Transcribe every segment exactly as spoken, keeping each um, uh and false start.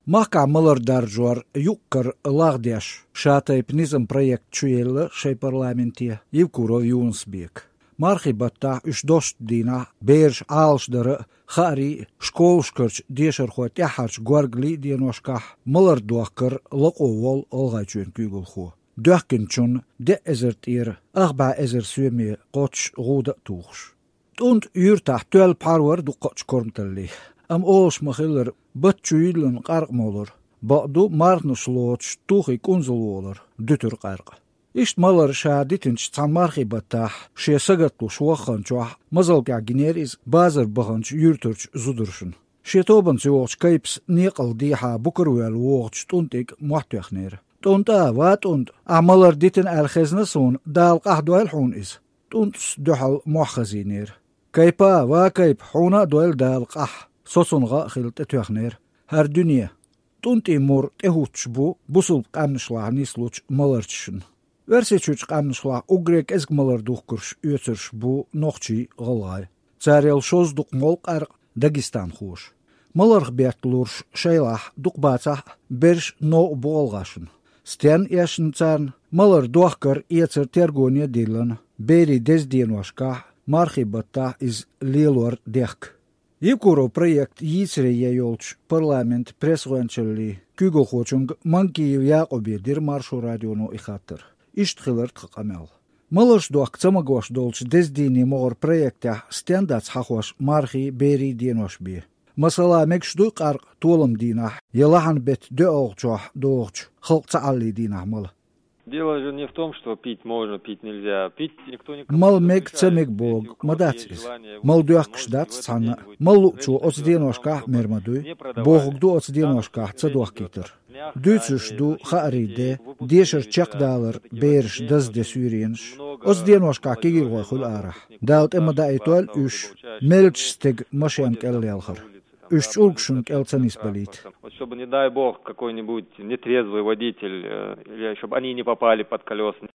Mahkā malardārģuar jukkar lāgdieš šātaip nizam projekt čuēla šai parlamentē, jebkuro jūnsbiek. Marhibattā iš dostdīnā bērš ālšdara hārī školškarč diešarhot jaharč guargli dienoškā malarduakar loqovol olgaičuen kūgulho. Döhkinčun de ezert ir agbā ezer syömiä qoch ruuda tuuks. Tunt yrtah töl parwar du qoch kormtalli. Am oos mahiller batjuilun qarqmolur. Baqdu marnusloch tuuhi kunzulolur. Dütür qarqa. Isht malar shaaditinch tsan marhibattah shie sagatlu shwakhanchwah mazalga gineriz bazar bahanch yurturch zudurshun. Shie toban tsiwoch kaips niqal diha bukarwel woch tuntik muhtwechner. Tunta waatund amalar ditin alkheznasun dal qahduel hun is. Tunts duhal muhkhaziner. Kaipa wa kaip huna duel dal qah sosunga khilt etwechner. Har dünya. Tunti mur tehutchbu busul qamnishlah nisluch malarchshun. Verseçüç qamnışla ugrek ezgmalar duhkurş ötürş bu noqçi qalğay. Çarel şoz duqmol qarq Dagistan xoş. Malarq bertlurş şaylah duqbaça berş no bolğaşın. Sten yaşın çan malar duhkar etser tergonia dilan beri dezdienuaşka marhibatta iz lielor dek. Jebkuro projekt yitsreje yolç parlament presvenčeli kügolhoçung mankiv Jaqobi dir marshu radionu ihatter. Иштхилер тхамел. Малыш дуак цамагош долч дездини мор проекта стендац хахош мархи бери деношби. Масала мекшду қар толым дина. Елахан бет дөөгчох доогч хылкца алли дина мал. Дело же не в том, что пить можно, пить нельзя. Пить никто не Мал мек цамек бог мадацис. Мал дуакш дац цана. Мал лучу оцденошка мермадуй. Богду оцденошка цадуакитер. Dütsüş du xaride deşer çaqdalar berş daz de süriyens. Ozdenoşka kigir xul ara. Daut emada etol üç melchsteg машен келлелхер. Üç ulkşun keltsanis balit. Чтобы, не дай бог, какой-нибудь нетрезвый водитель, или чтобы они не попали под колеса.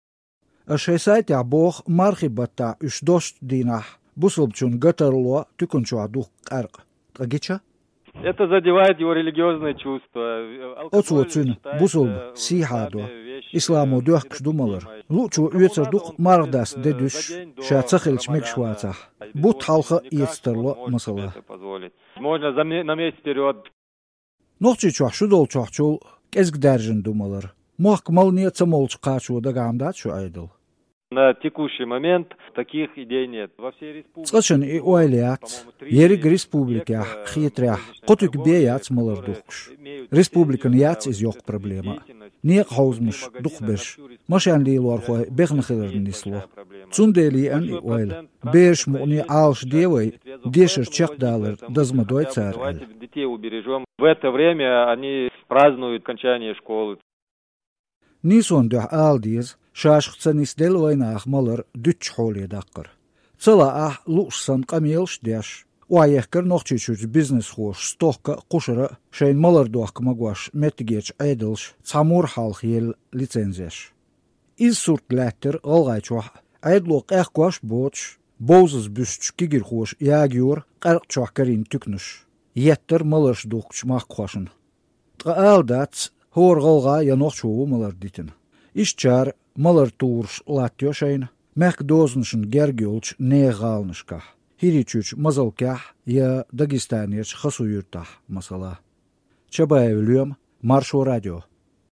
Ашесайт я бог мархибата üç dost dinah. Busulbçun gatarlo tükunçu adu qarq. Трагича? Это задевает его религиозные чувства. Оцуцун бусулб сихадо. Исламу дөхкш думалар. Лучу үетсердук мардас дедүш шацахилч мекшваца. Бут халқы иетстерло масала. Можно на месяц вперед. Нохчи чохшу долчохчул кезг дәржин думалар. Мохкмал ниетса молч қачу дагамдат шу айдыл. На текущий момент таких идей нет. Во всей республике. Скачан и уайлят, ерик республика хитря, котук беяц малардукш. Республикан яц из ёк проблема. Ниек хаузмуш духбеш. Машан ли лорхой бехнахилер нисло. Цундели ан и уайл. Беш муни алш девой, дешер чекдалер дазмадой царь. Давайте детей убережем. В это время они празднуют окончание школы. Нison дух алдиз шашхцанис делвайнах малар дүч холе даққыр. Цыла ах лушсан қамелш деш. Уайехкер нохчичуч бизнес хош стохка қушыра шейн малар дуақ магуаш метгеч айдылш цамур халх ел лицензияш. Из сурт ләттер алғайчуах айдлуқ әққуаш боч боузыз бүсч кигір хош ягюр қарқчуах карин түкніш. Еттер маларш дуқч маққуашын. Тғаалдац Хоргалга янохчуу малар дитин. Ишчар малар турш латтё шайн. Мек дозыншын гергюлч не галнышка. Хиричуч мазалках я Дагестанец хасуюртах масала. Чабаев Лём, Маршу радио.